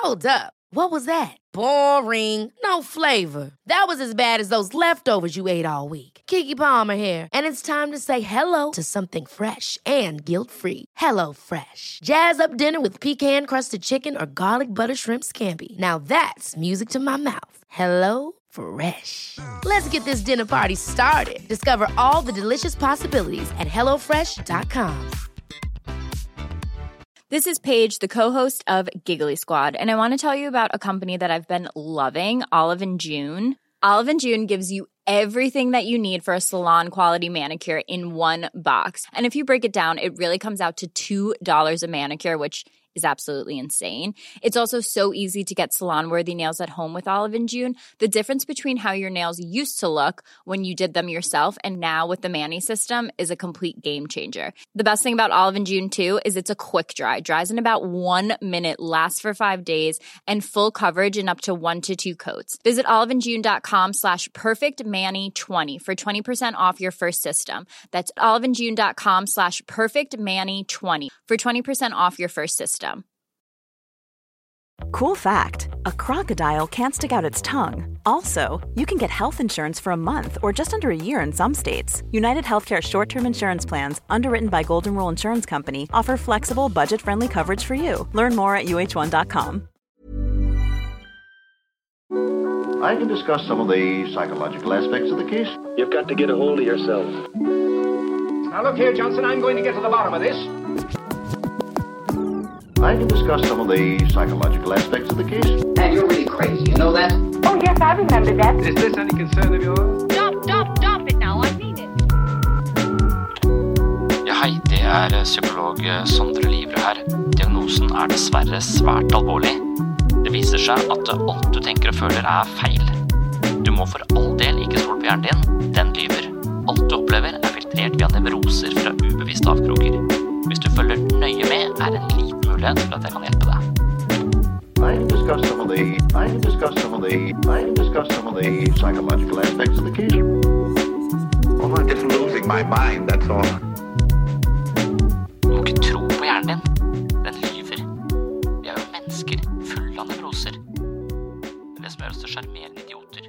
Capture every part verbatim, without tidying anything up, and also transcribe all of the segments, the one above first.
Hold up. What was that? Boring. No flavor. That was as bad as those leftovers you ate all week. Keke Palmer here, and it's time to say hello to something fresh and guilt-free. Hello Fresh. Jazz up dinner with pecan-crusted chicken or garlic butter shrimp scampi. Now that's music to my mouth. Hello Fresh. Let's get this dinner party started. Discover all the delicious possibilities at hello fresh dot com. This is Paige, the co-host of Giggly Squad, and I want to tell you about a company that I've been loving, Olive and June. Olive and June gives you everything that you need for a salon-quality manicure in one box. And if you break it down, it really comes out to two dollars a manicure, which is absolutely insane. It's also so easy to get salon-worthy nails at home with Olive and June. The difference between how your nails used to look when you did them yourself and now with the Mani system is a complete game changer. The best thing about Olive and June, too, is it's a quick dry. Dries in about one minute, lasts for five days, and full coverage in up to one to two coats. Visit oliveandjune.com slash perfectmani20 for twenty percent off your first system. That's oliveandjune.com slash perfectmani20 for twenty percent off your first system. Cool fact, a crocodile can't stick out its tongue. Also, you can get health insurance for a month or just under a year in some states. United Healthcare short-term insurance plans, underwritten by Golden Rule Insurance Company, offer flexible, budget-friendly coverage for you. Learn more at U H one dot com. I can discuss some of the psychological aspects of the case. You've got to get a hold of yourself. Now look here, Johnson, I'm going to get to the bottom of this. I can discuss some of the psychological aspects of the case. And you're really crazy, you know that? Oh, yes, I remember that. Is this any concern of yours? Stop, stop, stop it now, I mean it. Ja, hei, det er psykolog Sondre Livre her. Diagnosen er dessverre svært alvorlig. Det viser seg at alt du tenker og føler er feil. Du må for all del ikke stole på hjernen din, den lyver. Alt du opplever er filtrert via nevroser fra ubevisste avkroker. Hvis du følger nøye med, er en liten mulighet for at jeg kan hjelpe deg. I can discuss some of the I can discuss some of the I can discuss some of the psychological aspects of the case. Well, I'm just losing my mind, that's all. Du må ikke tro på hjernen din. Den lyver. Vi er jo mennesker fulle av nevroser. Det er det som gjør oss til sjarmerende idioter.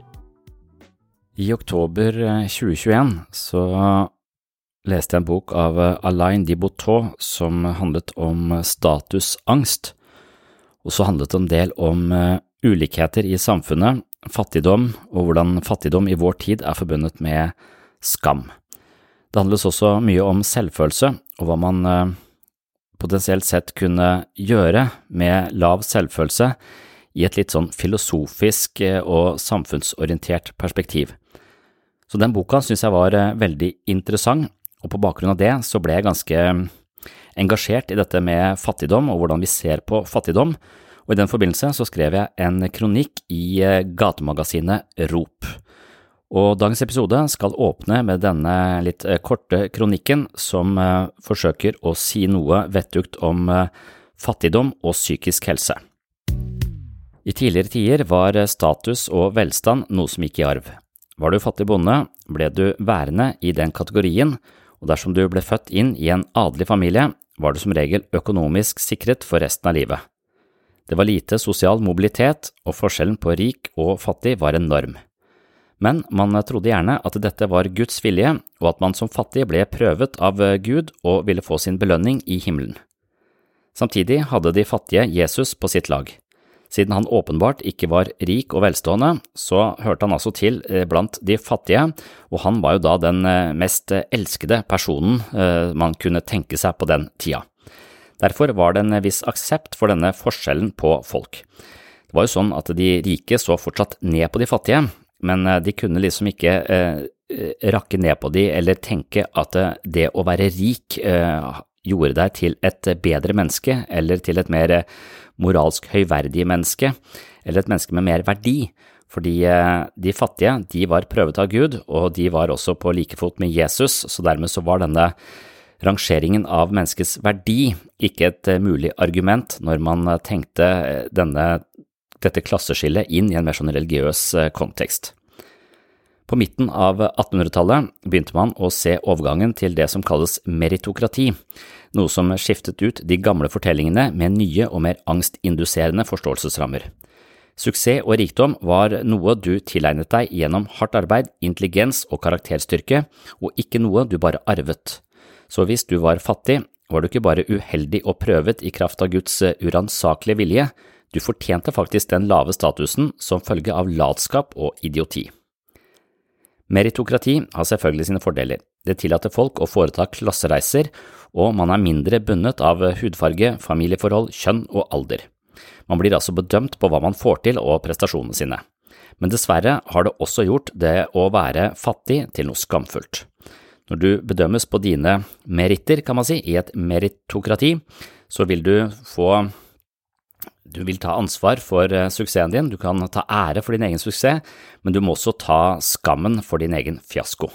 I oktober tjue tjueen så leste jeg en bok av Alain de Botton som handlet om statusangst, og så handlet det en del om ulikheter i samfunnet, fattigdom og hvordan fattigdom i vår tid er forbundet med skam. Det handles også mye om selvfølelse og hva man potensielt sett kunne gjøre med lav selvfølelse i et litt sånn filosofisk og samfunnsorientert perspektiv. Så den boka synes jeg var veldig interessant, og på bakgrunn av det så ble jeg ganske engasjert i dette med fattigdom og hvordan vi ser på fattigdom, og i den forbindelse så skrev jeg en kronikk i gatemagasinet Rop. Og dagens episode skal åpne med denne litt korte kronikken som forsøker å si noe vettugt om fattigdom og psykisk helse. I tidligere tider var status og velstand noe som gikk i arv. Var du fattig bonde, ble du værende i den kategorien, og dersom du ble født inn i en adelig familie, var du som regel økonomisk sikret for resten av livet. Det var lite sosial mobilitet, og forskjellen på rik og fattig var enorm. Men man trodde gjerne at dette var Guds vilje, og at man som fattig ble prøvet av Gud og ville få sin belønning i himmelen. Samtidig hadde de fattige Jesus på sitt lag. Siden han åpenbart ikke var rik og velstående, så hørte han altså til blant de fattige, og han var jo da den mest elskede personen man kunne tenke seg på den tida. Derfor var det en viss aksept for denne forskjellen på folk. Det var jo sånn at de rike så fortsatt ned på de fattige, men de kunne liksom ikke eh, rakke ned på de eller tenke at det å være rik eh, gjorde deg til et bedre menneske eller til et mer moralsk høyverdig menneske, eller et menneske med mer verdi, fordi de fattige, de var prøvet av Gud, og de var også på likefot med Jesus, så dermed så var denne rangeringen av menneskets verdi ikke et mulig argument når man tenkte denne, dette klasseskillet inn i en mer sånn religiøs kontekst. På midten av attenhundretallet begynte man å se overgangen til det som kalles meritokrati, noe som skiftet ut de gamle fortellingene med nye og mer angstinduserende forståelsesrammer. Suksess og rikdom var noe du tilegnet deg gjennom hardt arbeid, intelligens og karakterstyrke, og ikke noe du bare arvet. Så hvis du var fattig, var du ikke bare uheldig og prøvet i kraft av Guds uransakelige vilje, du fortjente faktisk den lave statusen som følge av latskap og idioti. Meritokrati har selvfølgelig sine fordeler. Det tillater folk å foreta klassereiser, og man er mindre bundet av hudfarge, familieforhold, kjønn og alder. Man blir altså bedømt på hva man får til og prestasjonene sine. Men dessverre har det også gjort det å være fattig til noe skamfullt. Når du bedømmes på dine meritter, kan man si, i et meritokrati, så vil du få Du vil ta ansvar for suksessen din, du kan ta ære for din egen suksess, men du må også ta skammen for din egen fiasko.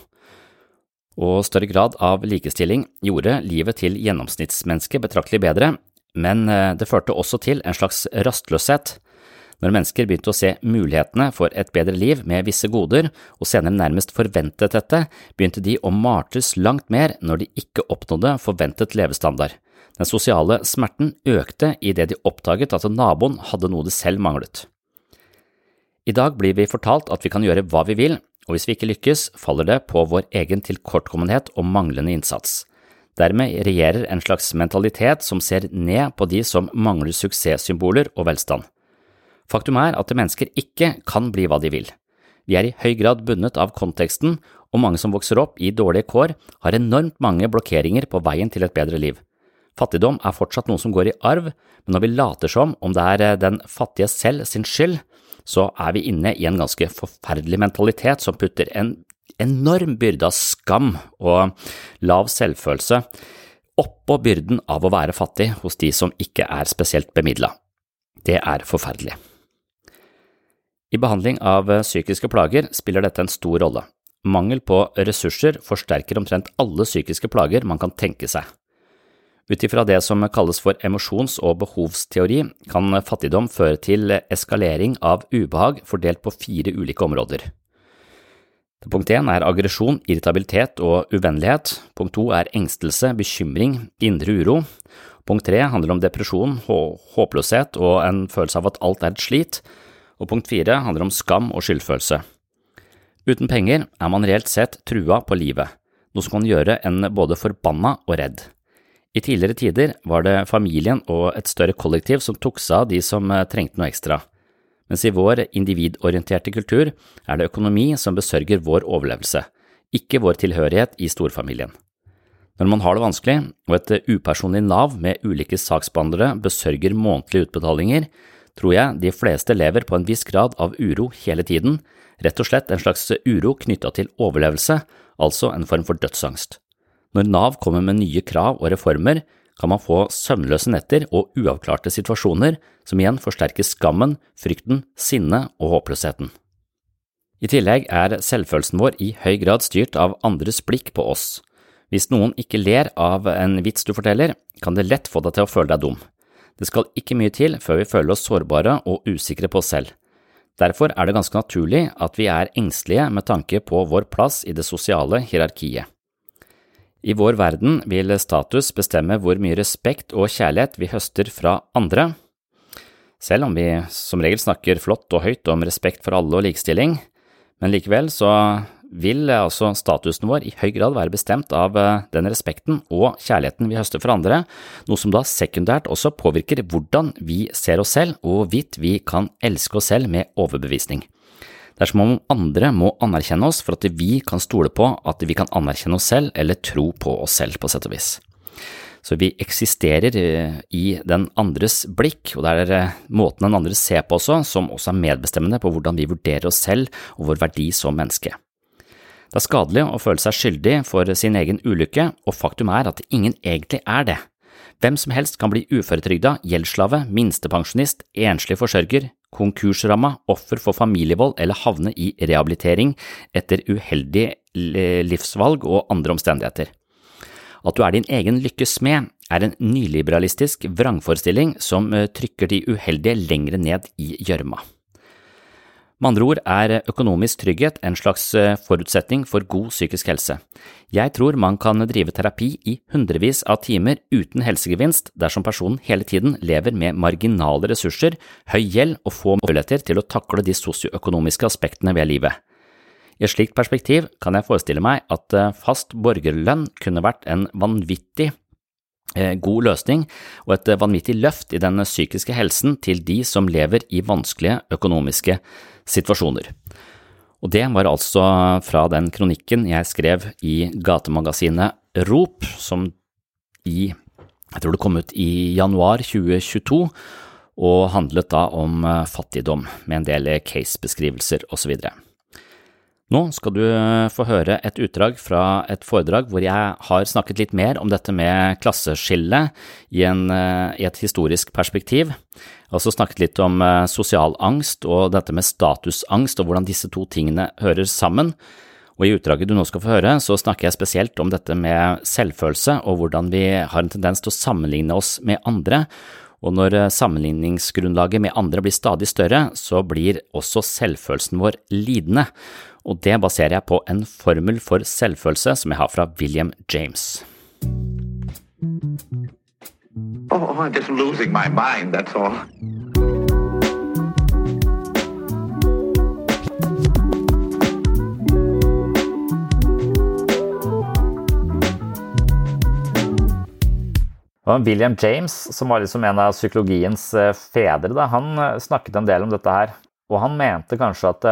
Og større grad av likestilling gjorde livet til gjennomsnittsmennesket betraktelig bedre, men det førte også til en slags rastløshet. Når mennesker begynte å se mulighetene for et bedre liv med visse goder, og senere nærmest forventet dette, begynte de å martres langt mer når de ikke oppnådde forventet levestandard. Den sosiale smerten økte i det de oppdaget at naboen hadde noe de selv manglet. I dag blir vi fortalt at vi kan gjøre hva vi vil, og hvis vi ikke lykkes, faller det på vår egen tilkortkommenhet og manglende innsats. Dermed regjerer en slags mentalitet som ser ned på de som mangler suksesssymboler og velstand. Faktum er at mennesker ikke kan bli hva de vil. Vi er i høy grad bundet av konteksten, og mange som vokser opp i dårlige kår har enormt mange blokkeringer på veien til et bedre liv. Fattigdom er fortsatt noe som går i arv, men når vi later som om det er den fattige selv sin skyld, så er vi inne i en ganske forferdelig mentalitet som putter en enorm byrde av skam og lav selvfølelse oppå byrden av å være fattig hos de som ikke er spesielt bemidlet. Det er forferdelig. I behandling av psykiske plager spiller dette en stor rolle. Mangel på ressurser forsterker omtrent alle psykiske plager man kan tenke seg. Utifra det som kalles for emosjons- og behovsteori, kan fattigdom føre til eskalering av ubehag fordelt på fire ulike områder. Punkt én er aggresjon, irritabilitet og uvennlighet. Punkt to er engstelse, bekymring, indre uro. Punkt tre handler om depresjon, håpløshet og en følelse av at alt er et slit. Og punkt fire handler om skam og skyldfølelse. Uten penger er man reelt sett trua på livet, noe som kan gjøre en både forbanna og redd. I tidligere tider var det familien og et større kollektiv som tok seg av de som trengte noe ekstra, mens i vår individorienterte kultur er det økonomi som besørger vår overlevelse, ikke vår tilhørighet i storfamilien. Når man har det vanskelig, og et upersonlig Nav med ulike saksbehandlere besørger månedlige utbetalinger, tror jeg de fleste lever på en viss grad av uro hele tiden, rett og slett en slags uro knyttet til overlevelse, altså en form for dødsangst. Når Nav kommer med nye krav og reformer, kan man få søvnløse netter og uavklarte situasjoner som igjen forsterker skammen, frykten, sinne og håpløsheten. I tillegg er selvfølelsen vår i høy grad styrt av andres blikk på oss. Hvis noen ikke ler av en vits du forteller, kan det lett få deg til å føle deg dum. Det skal ikke mye til før vi føler oss sårbare og usikre på oss selv. Derfor er det ganske naturlig at vi er engstelige med tanke på vår plass i det sosiale hierarkiet. I vår verden vil status bestemme hvor mye respekt og kjærlighet vi høster fra andre. Selv om vi som regel snakker flott og høyt om respekt for alle og likestilling, men likevel så vil altså statusen vår i høy grad være bestemt av den respekten og kjærligheten vi høster for andre, noe som da sekundært også påvirker hvordan vi ser oss selv og hvorvidt vi kan elske oss selv med overbevisning. Det er som om andre må anerkjenne oss for at vi kan stole på at vi kan anerkjenne oss selv eller tro på oss selv på sett og vis. Så vi eksisterer i den andres blikk, og det er måten den andre ser på oss som også er medbestemmende på hvordan vi vurderer oss selv og vår verdi som menneske. Det er skadelig å føle seg skyldig for sin egen ulykke, og faktum er at ingen egentlig er det. Hvem som helst kan bli uføretrygda, gjeldsslave, minstepensjonist, enslig forsørger, konkursramma, offer for familievold eller havne i rehabilitering etter uheldige livsvalg og andre omstendigheter. At du er din egen lykkes smed er en nyliberalistisk vrangforestilling som trykker de uheldige lengre ned i gjørma. Med andre ord er økonomisk trygghet en slags forutsetning for god psykisk helse. Jeg tror man kan drive terapi i hundrevis av timer uten helsegevinst dersom personen hele tiden lever med marginale ressurser, høy gjeld og få muligheter til å takle de sosioøkonomiske aspektene ved livet. I et slikt perspektiv kan jeg forestille meg at fast borgerlønn kunne vært en vanvittig god løsning og et vanvittig løft i den psykiske helsen til de som lever i vanskelige økonomiske situasjoner. Og det var altså fra den kronikken jeg skrev i gatemagasinet Rop, som i, jeg tror det kom ut i januar tjue tjueto, og handlet da om fattigdom med en del case-beskrivelser og så videre. Nå skal du få høre et utdrag fra et foredrag hvor jeg har snakket litt mer om dette med klasseskille i, en, i et historisk perspektiv. Jeg har også snakket litt om sosial angst og dette med statusangst og hvordan disse to tingene hører sammen. Og i utdraget du nå skal få høre, så snakker jeg spesielt om dette med selvfølelse og hvordan vi har en tendens til å sammenligne oss med andre. Og når sammenligningsgrunnlaget med andre blir stadig større, så blir også selvfølelsen vår lidende. Og det baserer jeg på en formel for selvfølelse som jeg har fra William James. Oh, I'm just losing my mind, that's all. William James, som var liksom en av psykologiens fedre, da, han snakket en del om dette her, og han mente kanskje at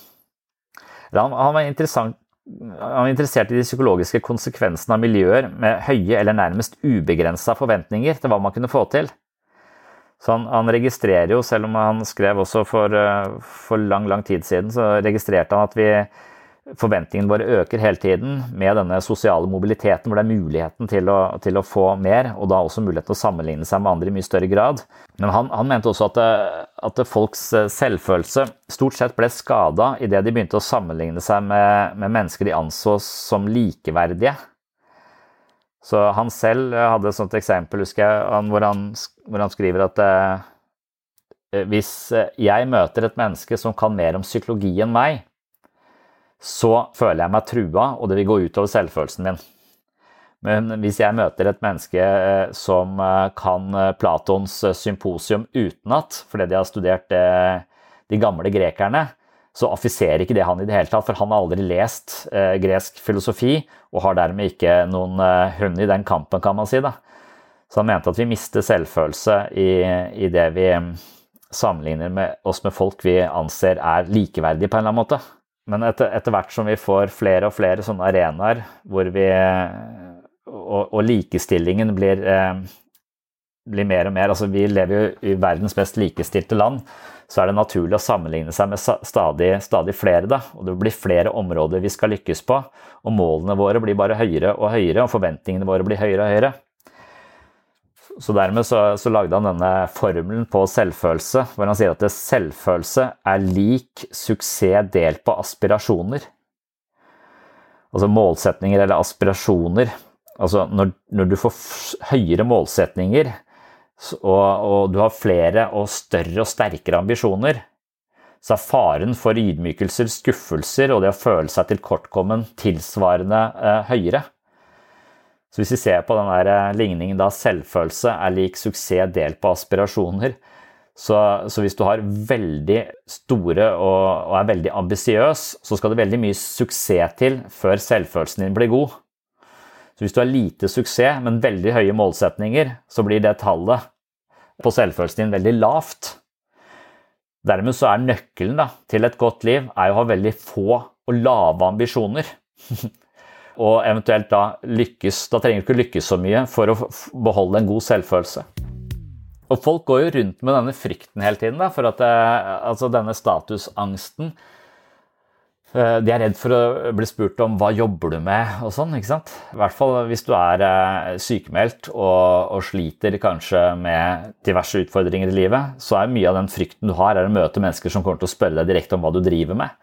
han, han, var interessant, han var interessert i de psykologiske konsekvensene av miljøer med høye eller nærmest ubegrenset forventninger til hva man kunne få til. Så han, han registrerer jo, selv om han skrev også for, for lang, lang tid siden, så registrerte han at vi forventningene våre øker hele tiden med denne sosiale mobiliteten, hvor det er muligheten til å, til å få mer, og da også muligheten til å sammenligne seg med andre i mye større grad. Men han, han mente også at, at folks selvfølelse stort sett ble skadet i det de begynte å sammenligne seg med, med mennesker de anså som likeverdige. Så han selv hadde et sånt eksempel, husker jeg, hvor han, hvor han skriver at eh, hvis jeg møter et menneske som kan mer om psykologi enn meg, så føler jeg meg trua, og det vil gå ut over selvfølelsen min. Men hvis jeg møter et menneske som kan Platons symposium utenat, fordi de har studert de gamle grekerne, så affiserer ikke det han i det hele tatt, for han har aldri lest gresk filosofi, og har dermed ikke noen hund i den kampen, kan man si da. Så han mente at vi mister selvfølelse i, i det vi sammenligner med oss med folk vi anser er likeverdige på en eller annen måte. Men etter, etter hvert som vi får flere og flere sånne arenaer hvor vi, og, og likestillingen blir, eh, blir mer og mer, altså vi lever jo i verdens mest likestilte land, så er det naturlig å sammenligne seg med stadig, stadig flere da, og det blir flere områder vi skal lykkes på, og målene våre blir bare høyere og høyere, og forventningene våre blir høyere og høyere. Så dermed så, så lagde han denne formelen på selvfølelse, hvor han sier at selvfølelse er lik suksess delt på aspirasjoner. Altså målsetninger eller aspirasjoner. Altså når, når du får høyere målsetninger, og, og du har flere og større og sterkere ambisjoner, så er faren for ydmykelser, skuffelser og det å føle seg tilkortkommen tilsvarende eh, høyere. Så hvis vi ser på den der ligningen da selvfølelse er lik suksess delt på aspirasjoner, så, så hvis du har veldig store og, og er veldig ambisiøs, så skal det veldig mye suksess til før selvfølelsen din blir god. Så hvis du har lite suksess, men veldig høye målsetninger, så blir det tallet på selvfølelsen din veldig lavt. Dermed så er nøkkelen da, til et godt liv er å ha veldig få og lave ambisjoner. Og eventuelt da lykkes, da trenger du ikke lykkes så mye for å beholde en god selvfølelse. Og folk går jo rundt med denne frykten hele tiden da, for at det, altså denne statusangsten, de er redd for å bli spurt om hva jobber du med og sånn, ikke sant? I hvert fall hvis du er sykemeldt og, og sliter kanskje med diverse utfordringer i livet, så er mye av den frykten du har er å møte mennesker som kommer til å spørre deg direkte om hva du driver med.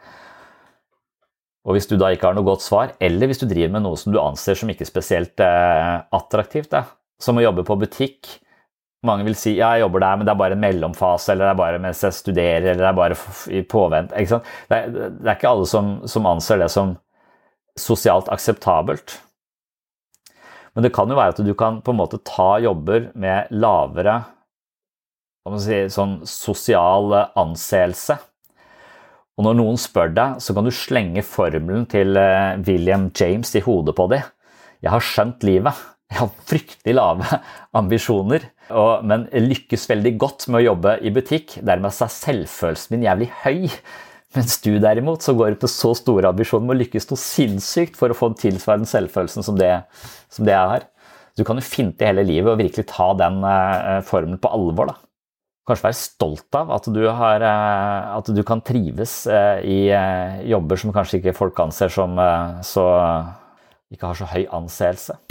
Og hvis du da ikke har noe godt svar, eller hvis du driver med noe som du anser som ikke spesielt eh, attraktivt, da, som å jobbe på butikk, mange vil si, ja, jeg jobber der, men det er bare en mellomfase, eller det er bare mens jeg studerer, eller det er bare i påvent, ikke sant? Det er, det er ikke alle som, som anser det som sosialt akseptabelt. Men det kan jo være at du kan på en måte ta jobber med lavere, hva man si, sånn sosial anseelse. Og når noen spør deg, så kan du slenge formelen til William James i hodet på dem. Jeg har skjønt livet. Jeg har fryktelig lave ambisjoner, og, men lykkes veldig godt med å jobbe i butikk. Dermed er selvfølelsen min jævlig høy. Mens du derimot, så går det på så store ambisjoner med å lykkes noe sinnssykt for å få en tilsvarende selvfølelsen som det, som det er her. Du kan jo finte hele livet og virkelig ta den uh, formelen på alvor da. Kanskje være stolt av at du, har, uh, at du kan trives uh, i uh, jobber som kanskje ikke folk anser som uh, så, uh, ikke har så høy anseelse.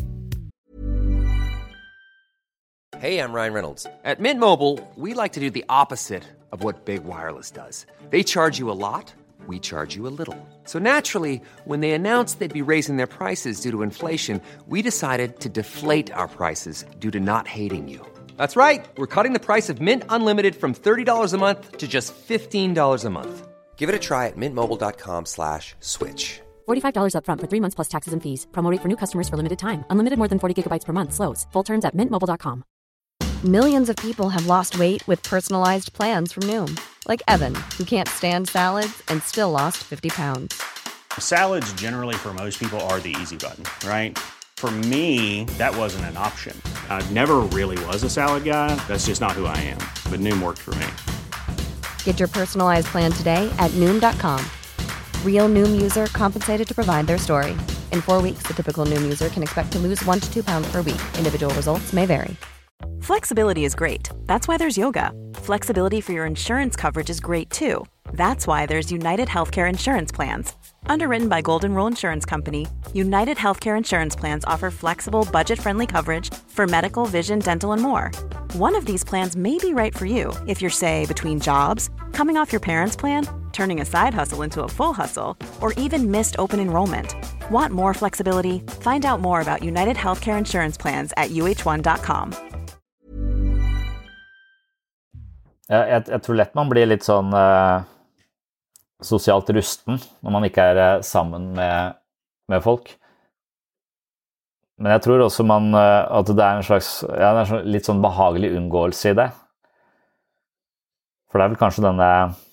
Hey, I'm Ryan Reynolds. At Mint Mobile, we like to do the opposite of what Big Wireless does. They charge you a lot, we charge you a little. So naturally, when they announced they'd be raising their prices due to inflation, we decided to deflate our prices due to not hating you. That's right. We're cutting the price of Mint Unlimited from thirty dollars a month to just fifteen dollars a month. Give it a try at mintmobile.com slash switch. forty-five dollars up front for three months plus taxes and fees. Promo rate for new customers for limited time. Unlimited more than forty gigabytes per month. Slows full terms at mint mobile dot com. Millions of people have lost weight with personalized plans from Noom. Like Evan, who can't stand salads and still lost fifty pounds. Salads generally for most people are the easy button, right? For me, that wasn't an option. I never really was a salad guy. That's just not who I am. But Noom worked for me. Get your personalized plan today at Noom dot com. Real Noom user compensated to provide their story. In four weeks, the typical Noom user can expect to lose one to two pounds per week. Individual results may vary. Flexibility is great. That's why there's yoga. Flexibility for your insurance coverage is great too. That's why there's United Healthcare Insurance Plans. Underwritten by Golden Rule Insurance Company, United Healthcare Insurance Plans offer flexible, budget-friendly coverage for medical, vision, dental, and more. One of these plans may be right for you if you're, say, between jobs, coming off your parents' plan, turning a side hustle into a full hustle, or even missed open enrollment. Want more flexibility? Find out more about United Healthcare Insurance Plans at U H one dot com. Jeg, jeg tror lett man blir litt sånn uh, sosialt rusten når man ikke er uh, sammen med, med folk. Men jeg tror også man, uh, at det er en slags ja, det er så, litt sånn behagelig unngåelse i det. For det er vel kanskje denne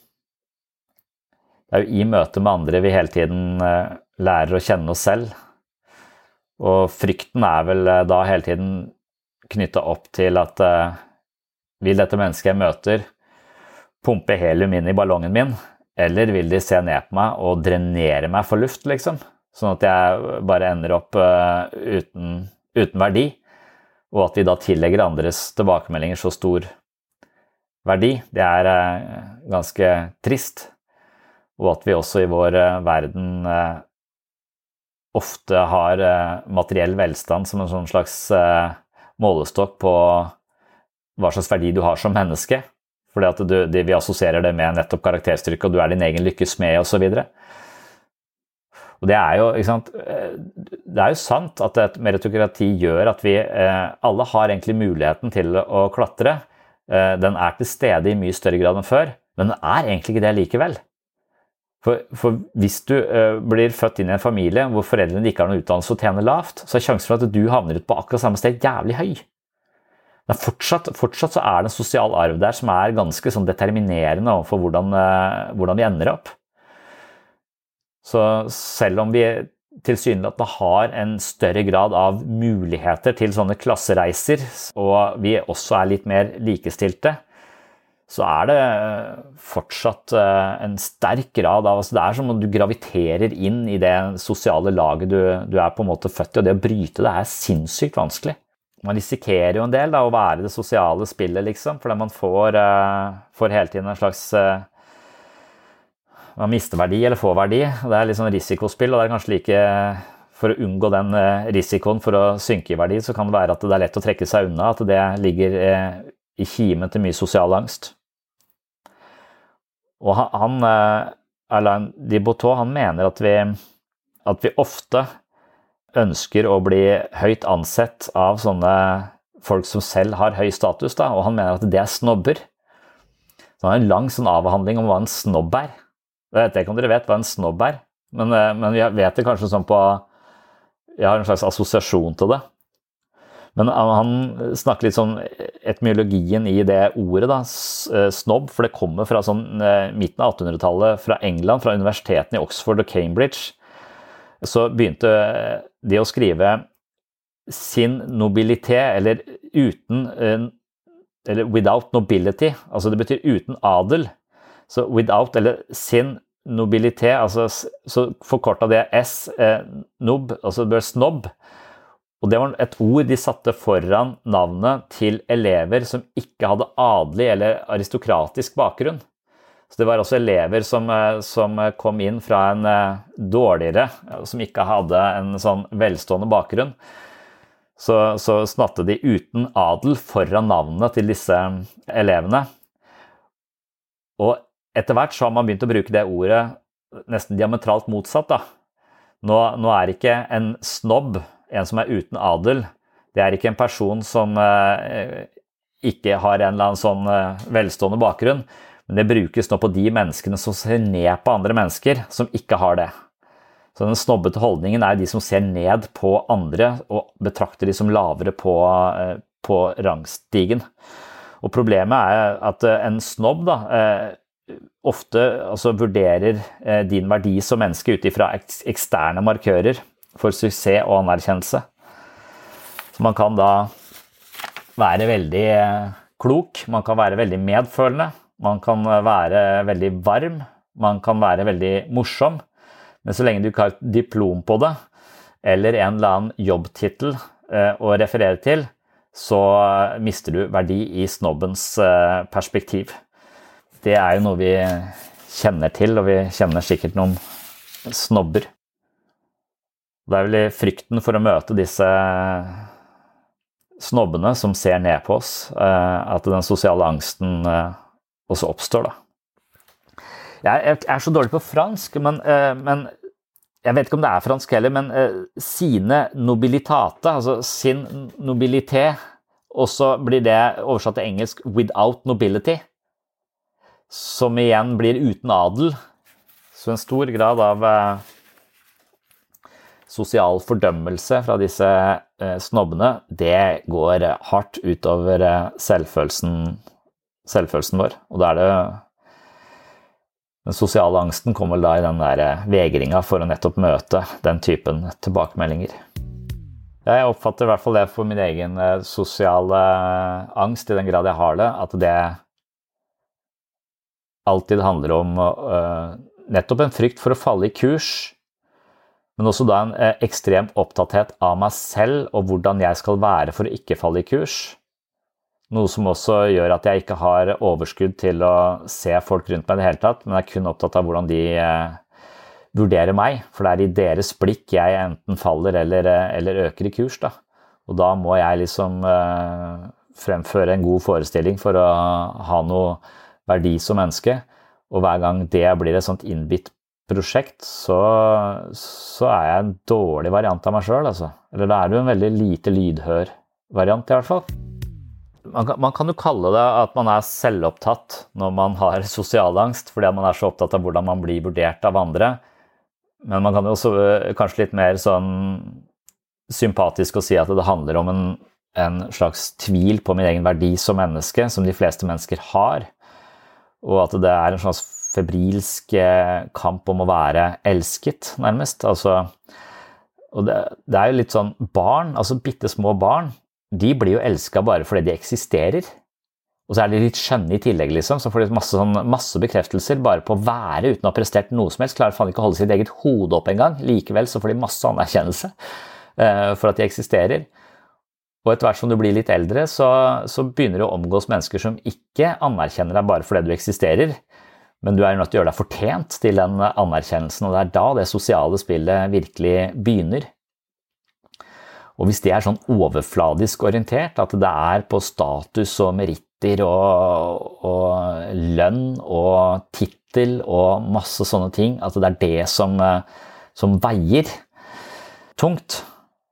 det er jo i møte med andre vi hele tiden uh, lærer å kjenne oss selv. Og frykten er vel uh, da hele tiden knyttet opp til at uh, vil dette mennesket jeg møter pumpe helium inn i ballongen min, eller vil de se ned på meg og drenere meg for luft, liksom? Sånn at jeg bare ender opp uh, uten, uten verdi, og at vi da tillegger andres tilbakemeldinger så stor verdi. Det er uh, ganske trist, og at vi også i vår uh, verden uh, ofte har uh, materiell velstand som en sånn slags uh, målestokk på hva slags verdi du har som menneske, fordi at du, det, vi assosierer det med nettopp karakterstyrke, og du er din egen lykkes med, og så videre. Og det er jo, ikke sant, det er jo sant at et meritokrati gjør at vi alle har egentlig muligheten til å klatre. Den er til stede i mye større grad enn før, men den er egentlig ikke det likevel. For, for hvis du blir født inn i en familie hvor foreldrene ikke har noen utdannelse og tjener lavt, så er sjansen for at du havner ut på akkurat samme sted jævlig høy. Men fortsatt, fortsatt så er det en sosial arv der som er ganske sånn determinerende for hvordan, hvordan vi ender opp. Så selv om vi tilsynelatende har en større grad av muligheter til sånne klassereiser, og vi også er litt mer likestilte, så er det fortsatt en sterk grad av, altså det er som om du graviterer inn i det sosiale laget du, du er på en måte født i, og det å bryte det er sinnssykt vanskelig. Man risikerer jo en del da, å være det sosiale spillet, liksom, fordi man får, uh, får hele tiden en slags uh, man mister verdi eller får verdi, og det er litt sånn risikospill, og det er kanskje like for å unngå den uh, risikoen for å synke i verdi, så kan det være at det er lett å trekke seg unna, at det ligger uh, i kimen til mye sosial angst. Og han, han uh, Alain de Botton, han mener at vi, at vi ofte ønsker å bli høyt ansett av sånne folk som selv har høy status da, og han mener at det er snobber. Så han har en lang sånn avhandling om hva en snobb er. Jeg vet ikke om dere vet hva en snobb er, men, men vi vet det kanskje sånn på, jeg har en slags assosiasjon til det. Men han snakker litt sånn etymologien i det ordet da, snobb, for det kommer fra sånn midten av attenhundretallet fra England, fra universitetene i Oxford og Cambridge. Så begynte de å skrive sin nobilité, eller uten, eller without nobility, altså det betyr uten adel. Så without, eller sin nobilité, altså så forkortet det S, eh, nob, altså det ble snobb. Og det var et ord de satte foran navnet til elever som ikke hadde adelig eller aristokratisk bakgrunn. Så det var også elever som, som kom inn fra en dårligere, som ikke hadde en sånn velstående bakgrunn. Så, så snatte de uten adel foran navnet til disse elevene. Og etter hvert så har man begynt å bruke det ordet nesten diametralt motsatt da. Nå, nå er ikke en snobb en som er uten adel, det er ikke en person som eh, ikke har en eller annen sånn eh, velstående bakgrunn, men det brukes nå på de menneskene som ser ned på andre mennesker som ikke har det. Så den snobbete holdningen er de som ser ned på andre og betrakter de som lavere på, eh, på rangstigen. Og problemet er at eh, en snobb da, eh, ofte altså, vurderer eh, din verdi som menneske ut ifra ek eksterne markører for suksess og anerkjennelse. Så man kan da være veldig klok, man kan være veldig medfølende, man kan være veldig varm, man kan være veldig morsom, men så lenge du ikke har et diplom på det, eller en eller annen jobbtitel å referere til, så mister du verdi i snobbens perspektiv. Det er jo noe vi kjenner til, og vi kjenner sikkert noen snobber. Det er vel i frykten for å møte disse snobbene som ser ned på oss, at den sosiale angsten også oppstår da. Jeg er så dårlig på fransk, men, men jeg vet ikke om det er fransk heller, men sine nobilitate, altså sin nobilité, og så blir det oversatt til engelsk without nobility, som igjen blir uten adel. Så en stor grad av sosial fordømmelse fra disse eh, snobbene, det går hardt utover eh, selvfølelsen, selvfølelsen vår. Og da er det den sosiale angsten kommer da i den der eh, vegringen for å nettopp møte den typen tilbakemeldinger. Jeg oppfatter i hvert fall det for min egen eh, sosiale angst, i den grad jeg har det, at det alltid handler om eh, nettopp en frykt for å falle i kurs, men også da en eh, ekstrem opptatthet av meg selv og hvordan jeg skal være for å ikke falle i kurs. Noe som også gjør at jeg ikke har overskudd til å se folk rundt meg i det hele tatt, men jeg er kun opptatt av hvordan de eh, vurderer meg, for det er i deres blikk jeg enten faller eller, eller øker i kurs da. Og da må jeg liksom eh, fremføre en god forestilling for å ha noe verdi som menneske, og hver gang det blir et sånt innbitt prosjekt, så, så er jeg en dårlig variant av meg selv, altså. Eller da er det jo en veldig lite lydhør variant i hvert fall. Man kan, man kan jo kalle det at man er selvopptatt når man har sosial angst, fordi man er så opptatt av hvordan man blir vurdert av andre. Men man kan jo også kanskje litt mer sånn sympatisk å si at det handler om en, en slags tvil på min egen verdi som menneske, som de fleste mennesker har. Og at det er en slags febrilsk kamp om å være elsket, nærmest. Altså, og det, det er jo litt sånn barn, altså bittesmå barn, de blir jo elsket bare fordi de eksisterer. Og så er de litt skjønne i tillegg, liksom, så får de masse, sånn, masse bekreftelser bare på å være uten å ha prestert noe som helst. Klarer faen ikke å holde sitt eget hode opp en gang. Likevel så får de masse anerkjennelse uh, for at de eksisterer. Og etter hvert som du blir litt eldre, så, så begynner du å omgås mennesker som ikke anerkjenner deg bare fordi du eksisterer, men du er nødt til å gjøre deg fortjent til den anerkjennelsen, og det er da det sosiale spillet virkelig begynner. Og hvis det er sånn overfladisk orientert, at det er på status og meritter og, og lønn og titel og masse sånne ting, at det er det som, som veier tungt,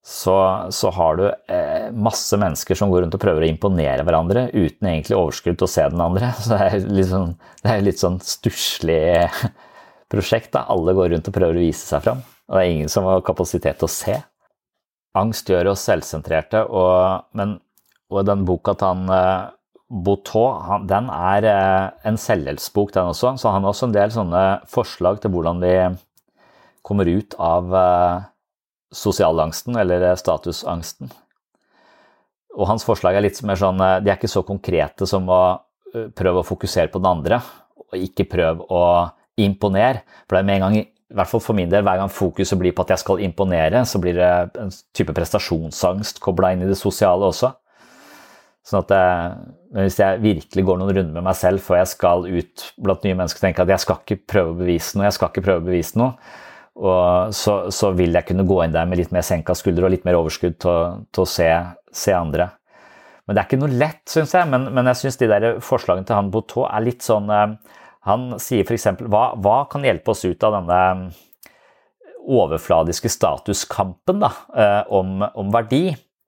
så, så har du eh, masse mennesker som går rundt og prøver å imponere hverandre uten egentlig overskudd til å se den andre. Så det er litt sånn, det er litt sånn stusslig prosjekt da. Alle går rundt og prøver å vise seg frem, og det er ingen som har kapasitet til å se. Angst gjør oss selvsentrerte, og, men, og den boka til han eh, Boutaux, han, den er eh, en selvhjelpsbok den også, så han har også en del sånne forslag til hvordan vi kommer ut av eh, sosialangsten eller statusangsten. Og hans forslag er litt mer sånn, de er ikke så konkrete som å prøve å fokusere på den andre, og ikke prøve å imponere, for det er med en gang, i hvert fall for min del, hver gang fokuset blir på at jeg skal imponere, så blir det en type prestasjonsangst koblet inn i det sosiale også. Sånn at det, hvis jeg virkelig går noen runder med meg selv før jeg skal ut blant nye mennesker, tenker at jeg skal ikke prøve å bevise noe, jeg skal ikke prøve å bevise noe, og så, så vil jeg kunne gå inn der med litt mer senket skulder og litt mer overskudd til, til å se, se andre. Men det er ikke noe lett, synes jeg, men, men jeg synes de der forslagene til han Boutaux er litt sånn, han sier for eksempel, hva, hva kan hjelpe oss ut av denne overfladiske statuskampen da, om, om verdi?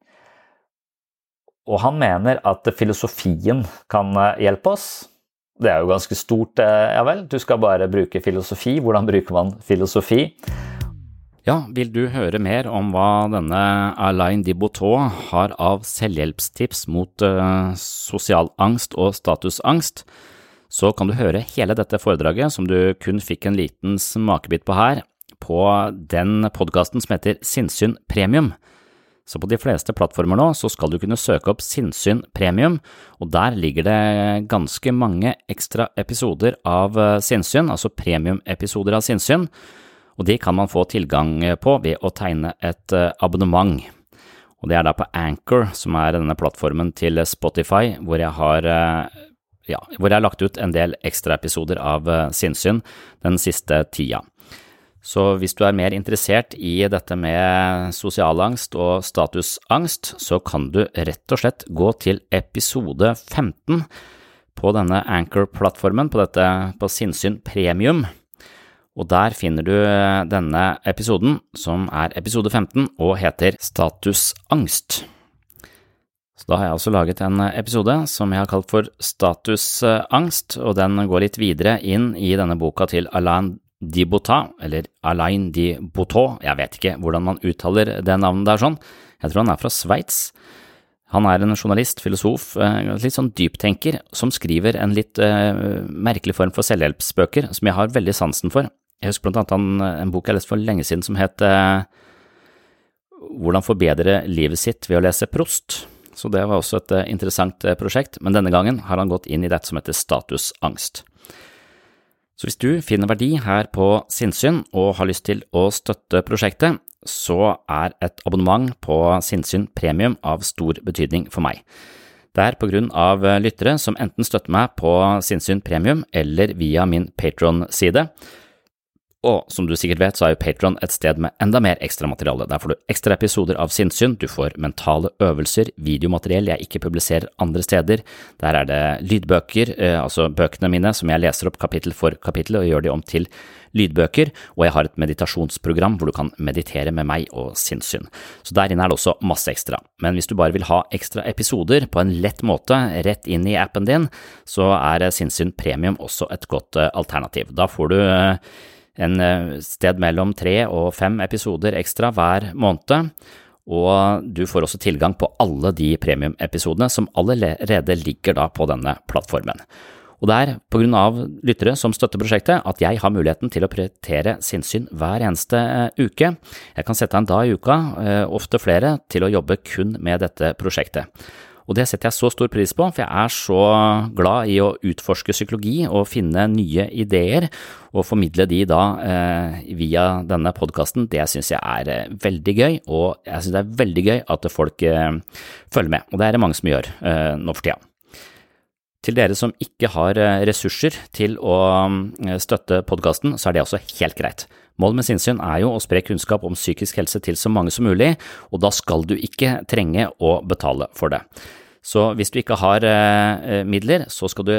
Og han mener at filosofien kan hjelpe oss. Det er jo ganske stort, ja vel, du skal bare bruke filosofi. Hvordan bruker man filosofi? Ja, vil du høre mer om hva denne Alain de Botton har av selvhjelpstips mot uh, sosial angst og statusangst, så kan du høre hele dette foredraget som du kun fikk en liten smakebit på her, på den podcasten som heter Sinnsyn Premium. Så på de fleste plattformer nå så skal du kunne søke opp Sinnsyn Premium, og der ligger det ganske mange ekstra episoder av Sinnsyn, altså premium-episoder av Sinnsyn, og de kan man få tilgang på ved å tegne et abonnement. Og det er da på Anchor, som er denne plattformen til Spotify, hvor jeg har, ja, hvor jeg har lagt ut en del ekstra episoder av Sinnsyn den siste tida. Så hvis du er mer interessert i dette med sosialangst og statusangst, så kan du rett og slett gå til episode femten på denne Anchor-plattformen, på dette på Sinnsyn Premium, og der finner du denne episoden, som er episode femten, og heter Statusangst. Så da har jeg også laget en episode som jeg har kalt for Statusangst, og den går litt videre inn i denne boka til Alain de Botton, eller Alain de Botton, jeg vet ikke hvordan man uttaler det navnet der sånn. Jeg tror han er fra Sveits. Han er en journalist, filosof, litt sånn dyptenker, som skriver en litt uh, merkelig form for selvhjelpsbøker, som jeg har veldig sansen for. Jeg husker blant annet han, en bok jeg leste for lenge siden som het uh, Hvordan forbedre livet sitt ved å lese Proust. Så det var også et uh, interessant uh, prosjekt, men denne gangen har han gått inn i dette som heter statusangst. Så hvis du finner verdi her på Sinnsyn og har lyst til å støtte prosjektet, så er et abonnement på Sinnsyn Premium av stor betydning for meg. Det er på grunn av lyttere som enten støtter meg på Sinnsyn Premium eller via min Patreon-side. Og som du sikkert vet, så er jo Patreon et sted med enda mer ekstra materiale. Der får du ekstra episoder av Sinnsyn, du får mentale øvelser, videomateriell jeg ikke publiserer andre steder. Der er det lydbøker, eh, altså bøkene mine som jeg leser opp kapittel for kapittel og gjør de om til lydbøker, og jeg har et meditasjonsprogram hvor du kan meditere med meg og Sinnsyn. Så der inne er det også masse ekstra. Men hvis du bare vil ha ekstra episoder på en lett måte rett inn i appen din, så er Sinnsyn Premium også et godt uh, alternativ. Da får du uh, en sted mellom tre og fem episoder ekstra hver måned, og du får også tilgang på alle de premium-episodene som allerede ligger da på denne plattformen. Og det er på grunn av lyttere som støtter prosjektet at jeg har muligheten til å prioritere Sinnsyn hver eneste uke. Jeg kan sette en dag i uka, ofte flere, til å jobbe kun med dette prosjektet. Og det setter jeg så stor pris på, for jeg er så glad i å utforske psykologi og finne nye ideer, og formidle de da eh, via denne podcasten. Det synes jeg er eh, veldig gøy, og jeg synes det er veldig gøy at folk eh, følger med, og det er det mange som gjør eh, nå for tida. Til dere som ikke har eh, ressurser til å eh, støtte podcasten, så er det også helt greit. Målet med Sinnsyn er jo å spre kunnskap om psykisk helse til så mange som mulig, og da skal du ikke trenge å betale for det. Så hvis du ikke har eh, midler, så skal du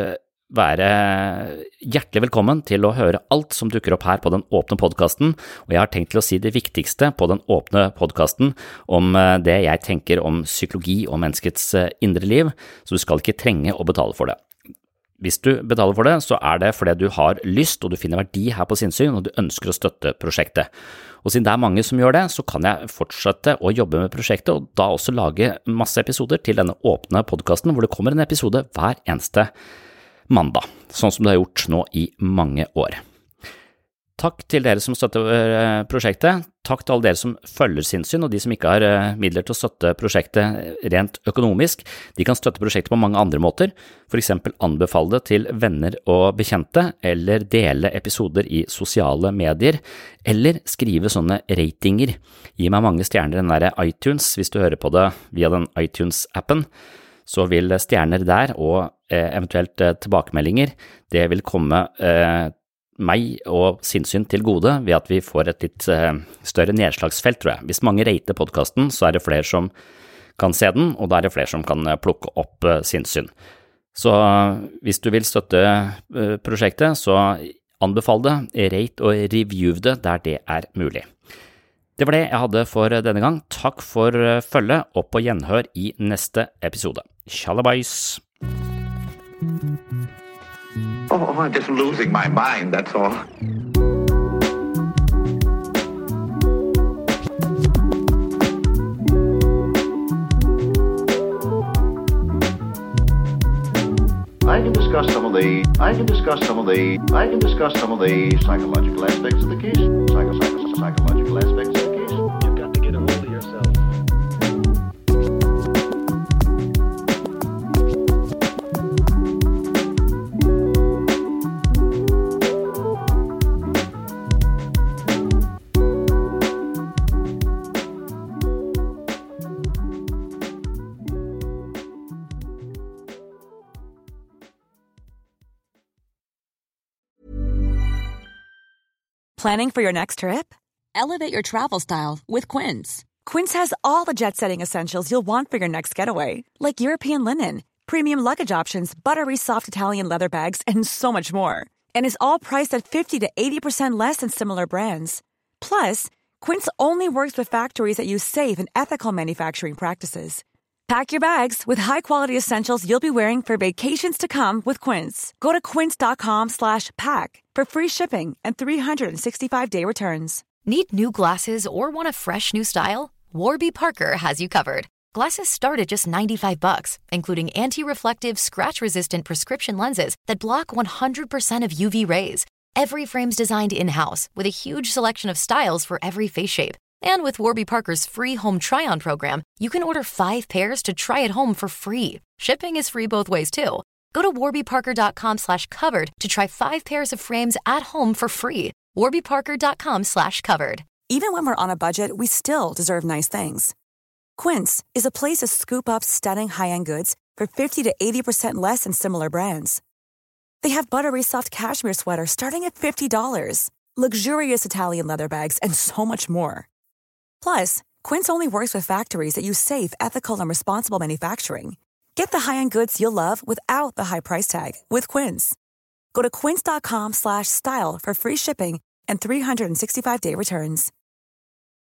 være hjertelig velkommen til å høre alt som dukker opp her på den åpne podcasten, og jeg har tenkt til å si det viktigste på den åpne podcasten om det jeg tenker om psykologi og menneskets indre liv, så du skal ikke trenge å betale for det. Hvis du betaler for det, så er det fordi du har lyst og du finner verdi her på Sinnsyn, og du ønsker å støtte prosjektet. Og siden det er mange som gjør det, så kan jeg fortsette å jobbe med prosjektet, og da også lage masse episoder til denne åpne podcasten, hvor det kommer en episode hver eneste mandag, sånn som det har gjort nå i mange år. Takk til dere som støtter prosjektet, takk til alle dere som følger Sinnsyn, og de som ikke har midler til å støtte prosjektet rent økonomisk. De kan støtte prosjektet på mange andre måter, for eksempel anbefale det til venner og bekjente, eller dele episoder i sosiale medier, eller skrive sånne ratinger. Gi meg mange stjerner i den der iTunes, hvis du hører på det via den iTunes-appen. Så vil stjerner der og eh, eventuelt eh, tilbakemeldinger, det vil komme eh, meg og Sinnsyn til gode ved at vi får et litt eh, større nedslagsfelt, tror jeg. Hvis mange rater podcasten, så er det flere som kan se den, og da er det flere som kan eh, plukke opp eh, Sinnsyn. Så eh, hvis du vil støtte eh, prosjektet, så anbefal det, rate og review det der det er mulig. Det var det jeg hadde for denne gang. Takk for følget, og på gjenhør i neste episode. Tjallabais! Oh, I'm just losing my mind, that's all. I can discuss some of the I can discuss some of the I can discuss some of the psychological aspects of the case. Psycho, psycho, psychological aspects of the case. You've got to get a hold of yourself. Planning for your next trip? Elevate your travel style with Quince. Quince has all the jet-setting essentials you'll want for your next getaway, like European linen, premium luggage options, buttery soft Italian leather bags, and so much more. And is all priced at fifty to eighty percent less than similar brands. Plus, Quince only works with factories that use safe and ethical manufacturing practices. Pack your bags with high-quality essentials you'll be wearing for vacations to come with Quince. Go to quince.com slash pack for free shipping and three sixty-five day returns. Need new glasses or want a fresh new style? Warby Parker has you covered. Glasses start at just ninety-five bucks, including anti-reflective, scratch-resistant prescription lenses that block one hundred percent of U V rays. Every frame's designed in-house with a huge selection of styles for every face shape. And with Warby Parker's free home try-on program, you can order five pairs to try at home for free. Shipping is free both ways, too. Go to warbyparker.com slash covered to try five pairs of frames at home for free. warbyparker.com slash covered. Even when we're on a budget, we still deserve nice things. Quince is a place to scoop up stunning high-end goods for fifty to eighty percent less than similar brands. They have buttery soft cashmere sweaters starting at fifty dollars, luxurious Italian leather bags, and so much more. Plus, Quince only works with factories that use safe, ethical, and responsible manufacturing. Get the high-end goods you'll love without the high price tag with Quince. Go to quince.com slash style for free shipping and three sixty-five day returns.